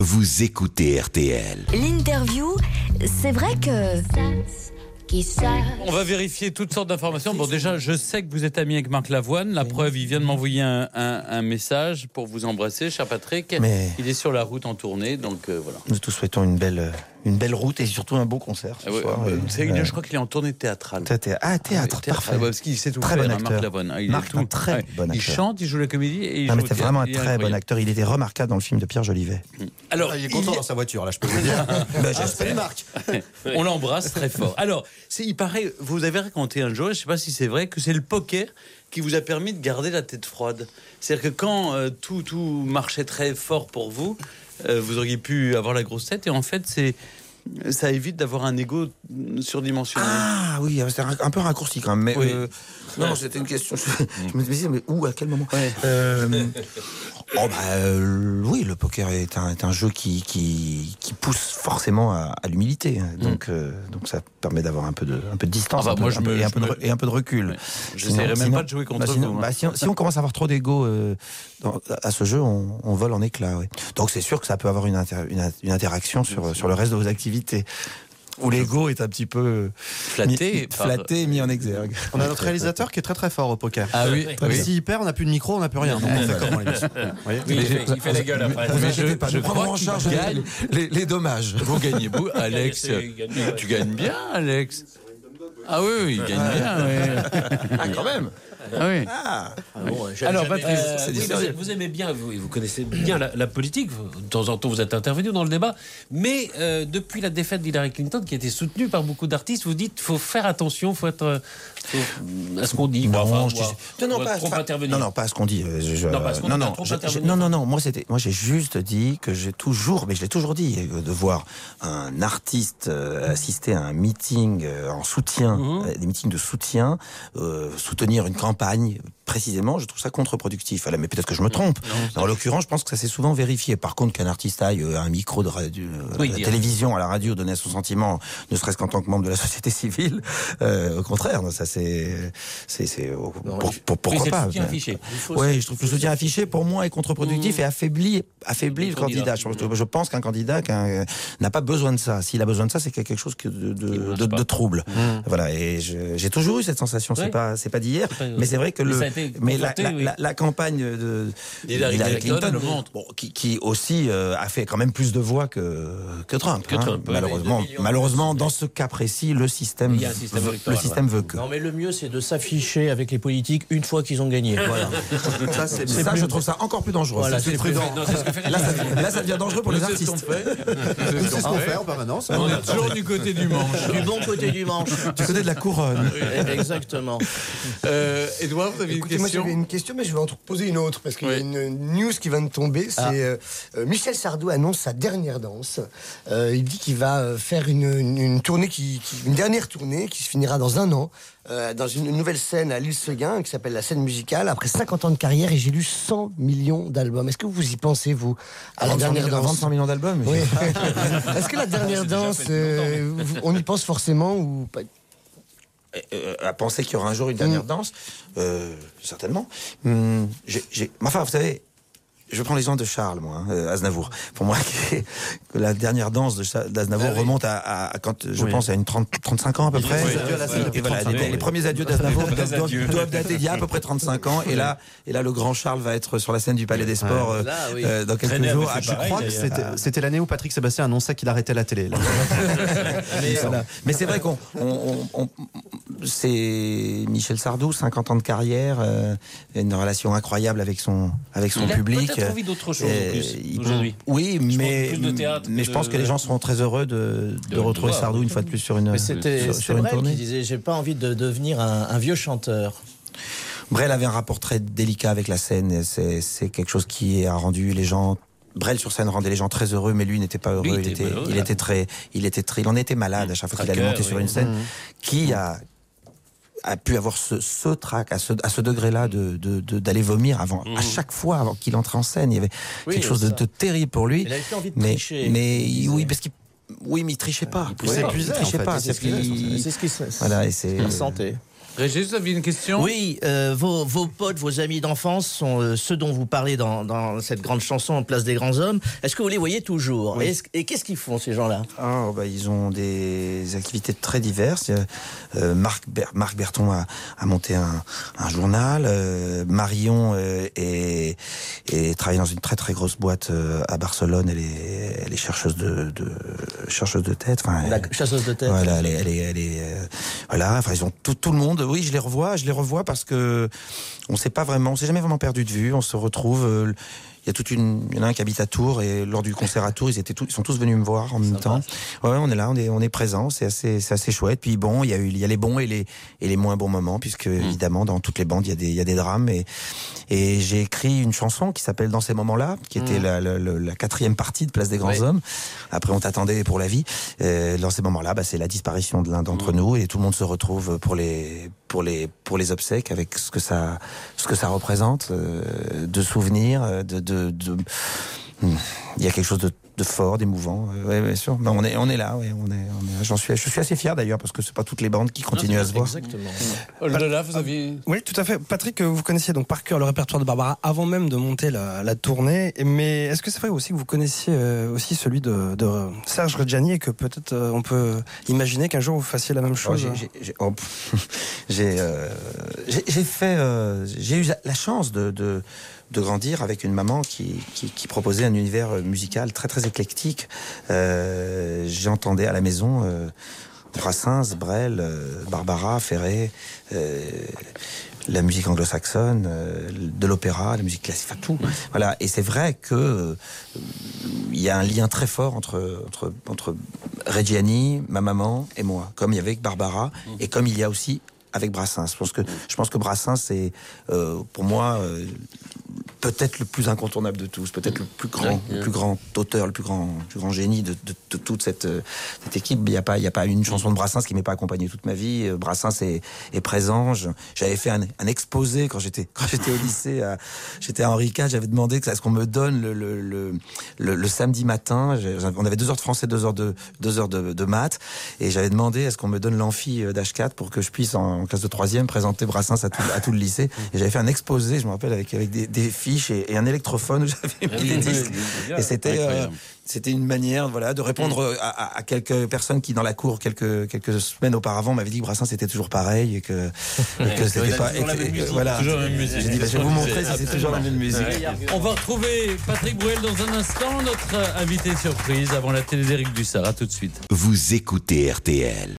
Vous écoutez RTL. L'interview, c'est vrai que... On va vérifier toutes sortes d'informations. Bon, déjà, je sais que vous êtes ami avec Marc Lavoine. La preuve, il vient de m'envoyer un message pour vous embrasser, cher Patrick. Mais... il est sur la route en tournée, donc voilà. Nous te souhaitons une belle route et surtout un beau concert ce soir. Je crois qu'il est en tournée théâtrale. Théâtre, parfait. Parce qu'il sait tout très faire, bon acteur. Marc Lavoine. Marc, un très bon acteur. Il chante, il joue la comédie et il joue mais c'était vraiment un théâtre. très bon acteur. Il était remarquable dans le film de Pierre Jolivet. Alors, il est content dans sa voiture, là, je peux vous dire. J'espère, Marc. On l'embrasse très fort. Alors, il paraît, vous avez raconté un jour, je ne sais pas si c'est vrai, que c'est le poker qui vous a permis de garder la tête froide. C'est-à-dire que quand tout marchait très fort pour vous, vous auriez pu avoir la grosse tête, et en fait, ça évite d'avoir un ego surdimensionné. Ah oui, c'est un peu raccourci quand même. Mais oui. Non, c'était une question. Je me disais, mais où, à quel moment oui, le poker est un jeu qui pousse forcément à l'humilité. Donc ça permet d'avoir un peu de distance, et un peu de recul. Je n'essaierai même pas de jouer contre vous. Si on commence à avoir trop d'ego à ce jeu, on vole en éclats. Oui. Donc c'est sûr que ça peut avoir une interaction sur le reste de vos activités. Où l'ego est un petit peu flatté, mis en exergue. On a notre réalisateur qui est très très fort au poker. Ah oui. S'il perd, on n'a plus de micro, on n'a plus rien. Donc on fait comment l'émission ? Il fait la gueule après. Je prends en charge les dommages. Vous gagnez beau, Alex. Tu gagnes bien, Alex. Ah oui, il gagne bien. Oui. Ah, quand même. Ah oui. Alors, Patrice, vous aimez bien, vous connaissez bien la politique. De temps en temps, vous êtes intervenu dans le débat. Mais depuis la défaite d'Hillary Clinton, qui a été soutenue par beaucoup d'artistes, vous dites qu'il faut faire attention, faut être à ce qu'on dit. Non, pas à ce qu'on dit. Non. Moi, j'ai juste dit que je l'ai toujours dit, de voir un artiste assister à un meeting en soutien, des meetings de soutien, soutenir une campagne, précisément, je trouve ça contre-productif. Mais peut-être que je me trompe. En l'occurrence, je pense que ça s'est souvent vérifié. Par contre, qu'un artiste aille à un micro de radio, la télévision, à la radio, donner son sentiment, ne serait-ce qu'en tant que membre de la société civile, au contraire, ça pourquoi pas. Oui, je trouve que le soutien affiché, pour moi, est contre-productif et affaiblit le candidat. Je pense qu'un candidat n'a pas besoin de ça. S'il a besoin de ça, c'est quelque chose de trouble. Voilà. Et j'ai toujours eu cette sensation. C'est pas d'hier, mais c'est vrai que la campagne de Hillary Clinton, qui aussi a fait quand même plus de voix que Trump. Malheureusement, dans ce cas précis, le système veut que. Non, mais le mieux, c'est de s'afficher avec les politiques une fois qu'ils ont gagné. Voilà. Ça, je trouve ça encore plus dangereux. Voilà, c'est prudent. Là, ça devient dangereux pour les artistes. C'est ce qu'on fait en permanence. On est toujours du côté du manche. Du bon côté du manche. Du côté de la couronne. Exactement. Edouard, vous avez une question ? Moi, j'avais une question, mais je vais en poser une autre, parce qu'il y a une news qui vient de tomber. C'est Michel Sardou annonce sa dernière danse. Il dit qu'il va faire une tournée, une dernière tournée qui se finira dans un an, dans une nouvelle scène à l'Île-Seguin, qui s'appelle la scène musicale, après 50 ans de carrière, et j'ai lu 100 millions d'albums. Est-ce que vous y pensez, vous, à la dernière danse ? 25 millions d'albums. Oui. Est-ce que la dernière danse, on y pense forcément ou pas ? À penser qu'il y aura un jour une dernière danse, certainement. Enfin, vous savez, je prends l'exemple de Charles, moi, Aznavour. Pour moi, la dernière danse d'Aznavour remonte à quand je pense à 35 ans à peu près. Et voilà, les premiers adieux d'Aznavour doivent dater d'il y a à peu près 35 ans. Et là, le grand Charles va être sur la scène du Palais des Sports dans quelques jours. Je crois que c'était l'année où Patrick Sébastien annonçait qu'il arrêtait la télé. Mais c'est vrai c'est Michel Sardou, 50 ans de carrière, une relation incroyable avec son public. Il a envie d'autre chose en plus aujourd'hui. Oui, mais je pense que les gens seront très heureux de retrouver Sardou une fois de plus sur une tournée. C'est Brel qui disait, j'ai pas envie de devenir un vieux chanteur. Brel avait un rapport très délicat avec la scène. C'est quelque chose qui a rendu les gens. Brel sur scène rendait les gens très heureux, mais lui n'était pas heureux. Il en était malade à chaque fois qu'il allait monter sur une scène. Qui a pu avoir ce trac à ce degré-là d'aller vomir à chaque fois avant qu'il entre en scène. Il y avait quelque chose de terrible pour lui. Il avait plus envie de tricher. Mais il trichait pas. Il s'épuisait. Il trichait pas. C'est ce qu'il voilà, et c'est il sentait. Régis, vous aviez une question? Oui, vos potes, vos amis d'enfance sont ceux dont vous parlez dans cette grande chanson En place des grands hommes. Est-ce que vous les voyez toujours? Oui. Et qu'est-ce qu'ils font, ces gens-là? Ils ont des activités très diverses. Marc Berton a monté un journal. Marion travaille dans une très très grosse boîte à Barcelone. Elle est chercheuse de tête. Enfin, Chasseuse de tête. Voilà, elle est voilà. Enfin, ils ont tout le monde. Oui, je les revois parce que on s'est jamais vraiment perdu de vue. On se retrouve. Il y en a un qui habite à Tours et lors du concert à Tours, ils sont tous venus me voir en même temps. Ouais, on est là, on est présents, c'est assez chouette. Puis bon, il y a les bons et les moins bons moments, puisque évidemment dans toutes les bandes il y a des drames et j'ai écrit une chanson qui s'appelle Dans ces moments-là, qui était la 4e partie de Place des grands hommes. Après on t'attendait pour la vie. Dans ces moments-là, c'est la disparition de l'un d'entre nous et tout le monde se retrouve pour les obsèques avec ce que ça représente de souvenirs, il y a quelque chose de fort, d'émouvant. Oui, bien sûr. On est là. Ouais, on est. Je suis assez fier d'ailleurs parce que c'est pas toutes les bandes qui continuent à se voir. Exactement. Au-delà, vous aviez. Oui, tout à fait. Patrick, vous connaissiez donc par cœur le répertoire de Barbara avant même de monter la tournée. Mais est-ce que c'est vrai aussi que vous connaissiez aussi celui de Serge Reggiani et que peut-être on peut imaginer qu'un jour vous fassiez la même chose? J'ai eu la chance de grandir avec une maman qui proposait un univers musical très très éclectique. J'entendais à la maison Brassens, Brel, Barbara, Ferré, la musique anglo-saxonne, de l'opéra, la musique classique, enfin tout. Voilà. Et c'est vrai que il y a un lien très fort entre Reggiani, ma maman et moi, comme il y avait avec Barbara et comme il y a aussi avec Brassens. Je pense que Brassens c'est pour moi peut-être le plus incontournable de tous, peut-être le plus grand auteur, le plus grand génie de toute cette équipe. Il y a pas une chanson de Brassens qui m'ait pas accompagné toute ma vie. Brassens est présent. J'avais fait un exposé quand j'étais au lycée. J'étais à Henri IV. J'avais demandé à ce qu'on me donne le samedi matin. On avait 2 heures de français, 2 heures de maths, et j'avais demandé à ce qu'on me donne l'amphi d'H4 pour que je puisse en classe de 3e présenter Brassens à tout le lycée. Et j'avais fait un exposé, je me rappelle, avec des fiches et un électrophone où j'avais mis des disques. Et c'était une manière, de répondre à quelques personnes qui, dans la cour, quelques semaines auparavant, m'avaient dit que Brassens était toujours pareil et que c'était pas. Voilà. Toujours la même musique. J'ai dit, je vais vous montrer si c'est toujours la même musique. On va retrouver Patrick Bruel dans un instant, notre invité surprise avant la télé d'Éric Dussart. À tout de suite. Vous écoutez RTL.